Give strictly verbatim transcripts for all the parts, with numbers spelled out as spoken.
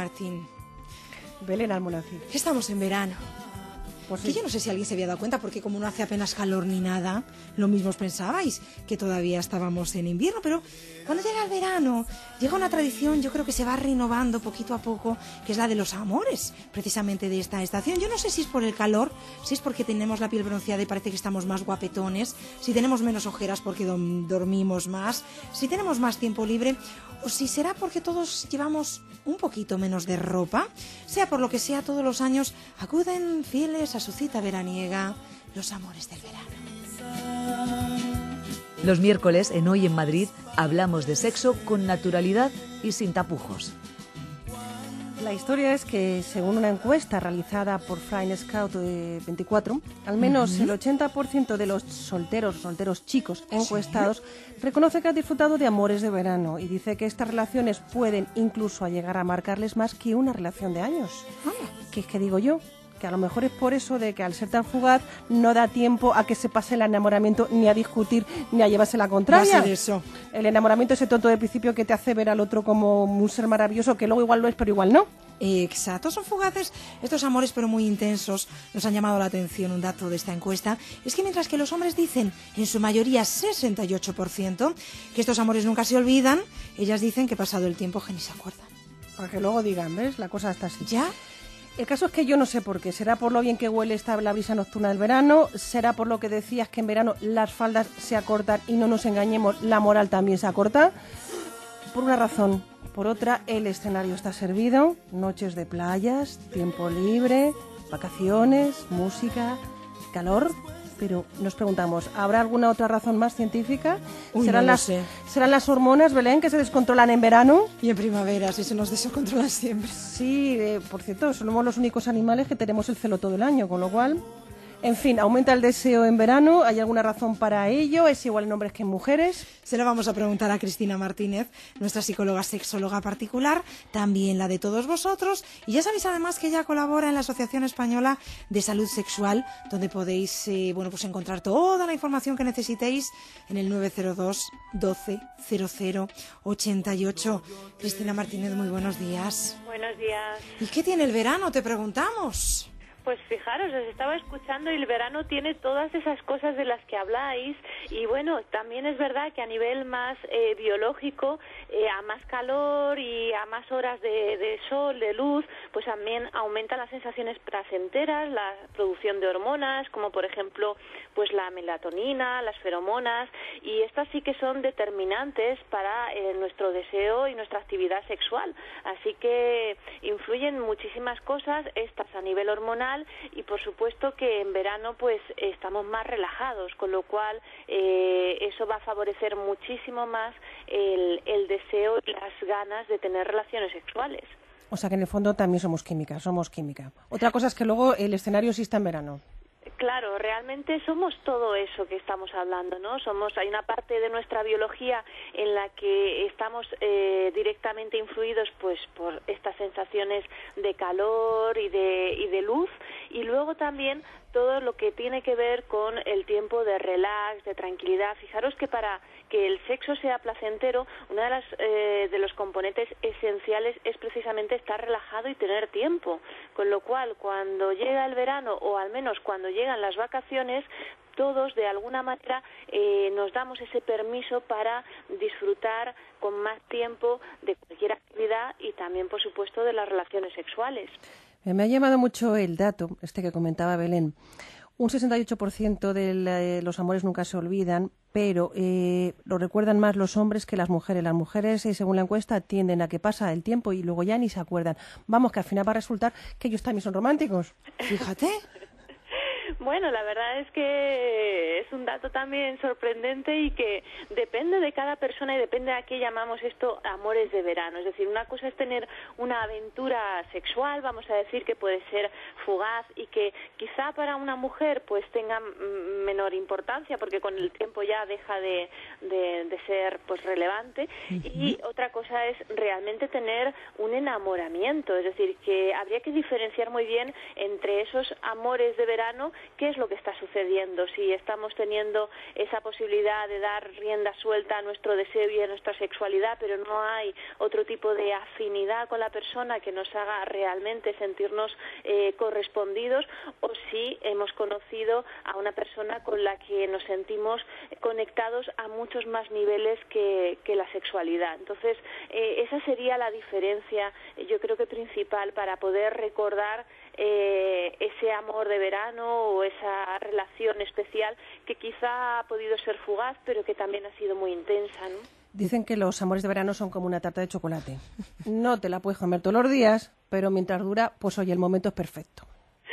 Martín. Belén Almonacid. Estamos en verano. Pues que sí. yo no sé si alguien se había dado cuenta, porque como no hace apenas calor ni nada, lo mismo os pensabais que todavía estábamos en invierno, pero cuando llega el verano, llega una tradición, yo creo que se va renovando poquito a poco, que es la de los amores, precisamente de esta estación. Yo no sé si es por el calor, si es porque tenemos la piel bronceada y parece que estamos más guapetones, si tenemos menos ojeras porque dom- dormimos más, si tenemos más tiempo libre, o si será porque todos llevamos un poquito menos de ropa. Sea por lo que sea, todos los años acuden fieles a su cita veraniega, los amores del verano. Los miércoles, en Hoy en Madrid, hablamos de sexo con naturalidad y sin tapujos. La historia es que, según una encuesta realizada por Flying Scout veinticuatro, al menos uh-huh. el ochenta por ciento de los solteros, solteros chicos encuestados, ¿sí? reconoce que han disfrutado de amores de verano y dice que estas relaciones pueden incluso llegar a marcarles más que una relación de años. Ah. ¿Qué es que digo yo? Que a lo mejor es por eso de que al ser tan fugaz no da tiempo a que se pase el enamoramiento, ni a discutir, ni a llevarse la contraria. Va a ser eso. El enamoramiento ese tonto de principio que te hace ver al otro como un ser maravilloso, que luego igual lo es, pero igual no. Exacto, son fugaces estos amores, pero muy intensos. Nos han llamado la atención un dato de esta encuesta. Es que mientras que los hombres dicen, en su mayoría sesenta y ocho por ciento, que estos amores nunca se olvidan, ellas dicen que pasado el tiempo que ni se acuerdan. Para que luego digan, ¿ves? La cosa está así. ¿Ya? El caso es que yo no sé por qué. ¿Será por lo bien que huele esta la brisa nocturna del verano? ¿Será por lo que decías que en verano las faldas se acortan y no nos engañemos, la moral también se acorta? Por una razón. Por otra, el escenario está servido. Noches de playas, tiempo libre, vacaciones, música, calor. Pero nos preguntamos, ¿habrá alguna otra razón más científica? Uy, ¿Serán, no lo las, sé. ¿Serán las hormonas, Belén, que se descontrolan en verano? Y en primavera, si se nos descontrola siempre. Sí, eh, por cierto, somos los únicos animales que tenemos el celo todo el año, con lo cual... En fin, aumenta el deseo en verano. ¿Hay alguna razón para ello? ¿Es igual en hombres que en mujeres? Se lo vamos a preguntar a Cristina Martínez, nuestra psicóloga sexóloga particular, también la de todos vosotros. Y ya sabéis además que ella colabora en la Asociación Española de Salud Sexual, donde podéis eh, bueno, pues encontrar toda la información que necesitéis en el nueve cero dos, doce, cero cero, ochenta y ocho. Cristina Martínez, muy buenos días. Buenos días. ¿Y qué tiene el verano? Te preguntamos. Pues fijaros, os estaba escuchando y el verano tiene todas esas cosas de las que habláis y bueno, también es verdad que a nivel más eh, biológico, eh, a más calor y a más horas de, de sol, de luz, pues también aumentan las sensaciones placenteras, la producción de hormonas, como por ejemplo pues la melatonina, las feromonas, y estas sí que son determinantes para eh, nuestro deseo y nuestra actividad sexual, así que influyen muchísimas cosas, estas a nivel hormonal. Y por supuesto que en verano pues estamos más relajados, con lo cual eh, eso va a favorecer muchísimo más el, el deseo y las ganas de tener relaciones sexuales. O sea que en el fondo también somos química, somos química. Otra cosa es que luego el escenario sí está en verano. Claro, realmente somos todo eso que estamos hablando, ¿no? Somos, hay una parte de nuestra biología en la que estamos eh, directamente influidos, pues, por estas sensaciones de calor y de y de luz, y luego también todo lo que tiene que ver con el tiempo de relax, de tranquilidad. Fijaros que para que el sexo sea placentero, una de las eh, de los componentes esenciales es precisamente estar relajado y tener tiempo. Con lo cual, cuando llega el verano, o al menos cuando llegan las vacaciones, todos de alguna manera eh, nos damos ese permiso para disfrutar con más tiempo de cualquier actividad y también, por supuesto, de las relaciones sexuales. Me ha llamado mucho el dato, este que comentaba Belén. Un sesenta y ocho por ciento de la, los amores nunca se olvidan, pero eh, lo recuerdan más los hombres que las mujeres. Las mujeres, eh, según la encuesta, tienden a que pasa el tiempo y luego ya ni se acuerdan. Vamos, que al final va a resultar que ellos también son románticos. Fíjate. Bueno, la verdad es que es un dato también sorprendente y que depende de cada persona y depende a qué llamamos esto amores de verano. Es decir, una cosa es tener una aventura sexual, vamos a decir que puede ser fugaz y que quizá para una mujer pues tenga menor importancia porque con el tiempo ya deja de, de, de ser pues relevante. Uh-huh. Y otra cosa es realmente tener un enamoramiento, es decir, que habría que diferenciar muy bien entre esos amores de verano qué es lo que está sucediendo, si estamos teniendo esa posibilidad de dar rienda suelta a nuestro deseo y a nuestra sexualidad, pero no hay otro tipo de afinidad con la persona que nos haga realmente sentirnos eh, correspondidos, o si hemos conocido a una persona con la que nos sentimos conectados a muchos más niveles que, que la sexualidad. Entonces, eh, esa sería la diferencia, yo creo que principal, para poder recordar eh, ese amor de verano o esa relación especial que quizá ha podido ser fugaz, pero que también ha sido muy intensa, ¿no? Dicen que los amores de verano son como una tarta de chocolate. No te la puedes comer todos los días, pero mientras dura, pues oye, el momento es perfecto.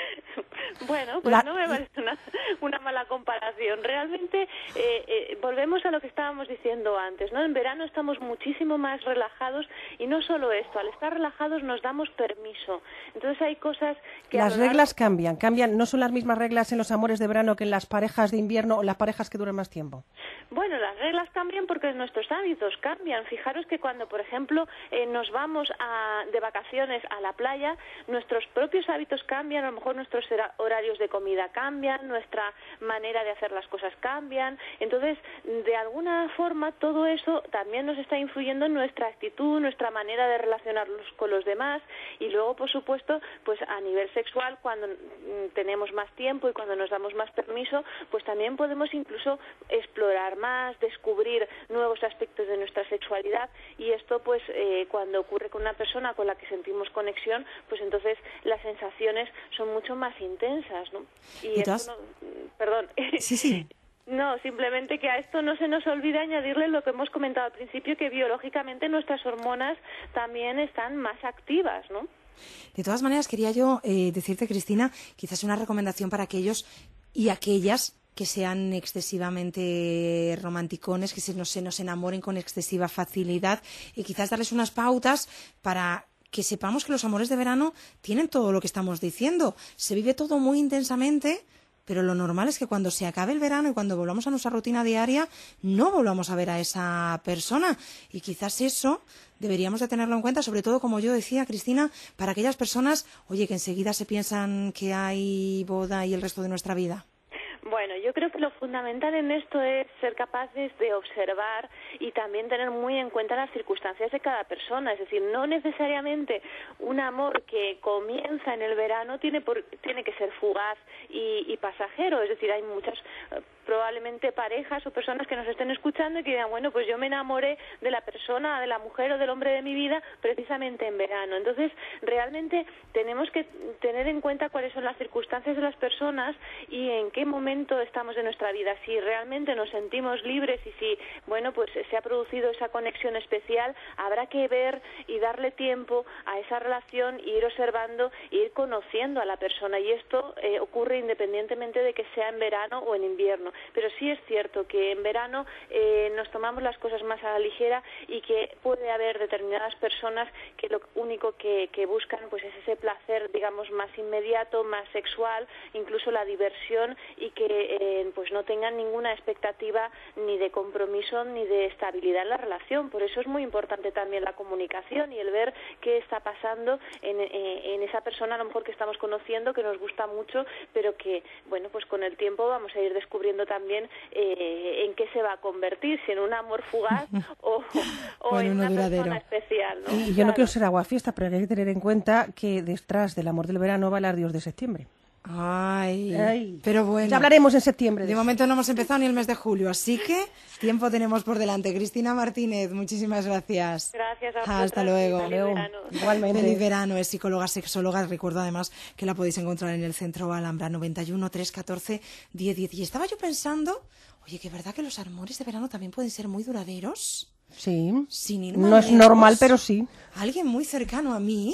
Bueno, pues la... no me parece una, una mala comparación. Realmente eh, eh, volvemos a lo que estábamos diciendo antes, ¿no? En verano estamos muchísimo más relajados y no solo esto, al estar relajados nos damos permiso. Entonces hay cosas que... Las largo... reglas cambian, cambian, no son las mismas reglas en los amores de verano que en las parejas de invierno o las parejas que duran más tiempo. Bueno, las reglas cambian porque nuestros hábitos cambian. Fijaros que cuando, por ejemplo, eh, nos vamos a, de vacaciones a la playa, nuestros propios hábitos cambian, a lo mejor nuestros horarios de comida cambian, nuestra manera de hacer las cosas cambian. Entonces, de alguna forma, todo eso también nos está influyendo en nuestra actitud, nuestra manera de relacionarnos con los demás. Y luego, por supuesto, pues a nivel sexual, cuando mm, tenemos más tiempo y cuando nos damos más permiso, pues también podemos incluso explorar más, descubrir nuevos aspectos de nuestra sexualidad. Y esto, pues, eh, cuando ocurre con una persona con la que sentimos conexión, pues entonces las sensaciones son mucho más intensas, ¿no? Y esto no, perdón. Sí, sí. No, simplemente que a esto no se nos olvide añadirle lo que hemos comentado al principio, que biológicamente nuestras hormonas también están más activas, ¿no? De todas maneras, quería yo eh, decirte, Cristina, quizás una recomendación para aquellos y aquellas que sean excesivamente romanticones, que se nos, se nos enamoren con excesiva facilidad, y quizás darles unas pautas para que sepamos que los amores de verano tienen todo lo que estamos diciendo. Se vive todo muy intensamente, pero lo normal es que cuando se acabe el verano y cuando volvamos a nuestra rutina diaria, no volvamos a ver a esa persona. Y quizás eso deberíamos de tenerlo en cuenta, sobre todo, como yo decía, Cristina, para aquellas personas, oye, que enseguida se piensan que hay boda y el resto de nuestra vida. Bueno, yo creo que lo fundamental en esto es ser capaces de observar y también tener muy en cuenta las circunstancias de cada persona. Es decir, no necesariamente un amor que comienza en el verano tiene, por, tiene que ser fugaz y, y pasajero. Es decir, hay muchas eh, probablemente parejas o personas que nos estén escuchando y que digan, bueno, pues yo me enamoré de la persona, de la mujer o del hombre de mi vida precisamente en verano. Entonces, realmente tenemos que tener en cuenta cuáles son las circunstancias de las personas y en qué momento estamos en nuestra vida, si realmente nos sentimos libres y si, bueno, pues se ha producido esa conexión especial, habrá que ver y darle tiempo a esa relación y ir observando e ir conociendo a la persona. Y esto eh, ocurre independientemente de que sea en verano o en invierno. Pero sí es cierto que en verano eh, nos tomamos las cosas más a la ligera y que puede haber determinadas personas que lo único que, que buscan pues es ese placer, digamos, más inmediato, más sexual, incluso la diversión, y que eh, pues no tengan ninguna expectativa ni de compromiso ni de estabilidad en la relación. Por eso es muy importante también la comunicación y el ver qué está pasando en, eh, en esa persona a lo mejor que estamos conociendo, que nos gusta mucho, pero que, bueno, pues con el tiempo vamos a ir descubriendo también eh, en qué se va a convertir, si en un amor fugaz o, o, o en una duradero. Persona especial, ¿no? Y yo claro. No quiero ser aguafiesta, pero hay que tener en cuenta que detrás del amor del verano va el Dios de septiembre. Ay, Ay, pero bueno. Ya hablaremos en septiembre. De, de momento no hemos empezado ni el mes de julio, así que tiempo tenemos por delante. Cristina Martínez, muchísimas gracias. Gracias a vosotros. Hasta luego. Feliz verano. Igualmente. Feliz verano, es psicóloga, sexóloga. Recuerdo además que la podéis encontrar en el Centro Alhambra, noventa y uno, trescientos catorce, diez diez. Y estaba yo pensando, oye, que es verdad que los amores de verano también pueden ser muy duraderos. Sí. Sin ir No es normal, pero sí. Alguien muy cercano a mí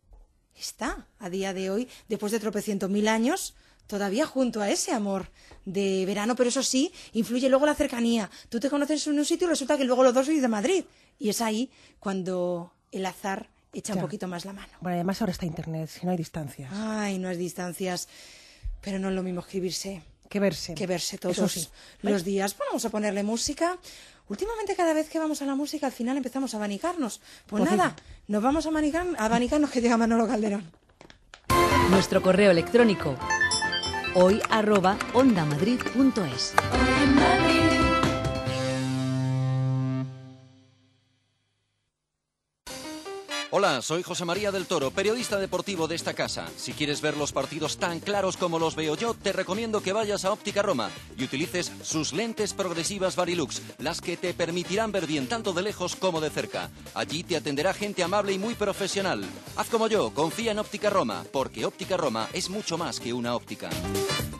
está a día de hoy, después de tropecientos mil años, todavía junto a ese amor de verano, pero eso sí, influye luego la cercanía. Tú te conoces en un sitio y resulta que luego los dos sois de Madrid. Y es ahí cuando el azar echa ya. un poquito más la mano. Bueno, además ahora está Internet, si no hay distancias. Ay, no hay distancias, pero no es lo mismo escribirse que verse. Que verse todos eso sí. los días. Bueno, vamos a ponerle música. Últimamente cada vez que vamos a la música al final empezamos a abanicarnos. Pues, pues nada, sí. nos vamos a abanicar, a abanicarnos que llega Manolo Calderón. Nuestro correo electrónico hoy arroba ondamadrid punto es. Hola, soy José María del Toro, periodista deportivo de esta casa. Si quieres ver los partidos tan claros como los veo yo, te recomiendo que vayas a Óptica Roma y utilices sus lentes progresivas Varilux, las que te permitirán ver bien tanto de lejos como de cerca. Allí te atenderá gente amable y muy profesional. Haz como yo, confía en Óptica Roma, porque Óptica Roma es mucho más que una óptica.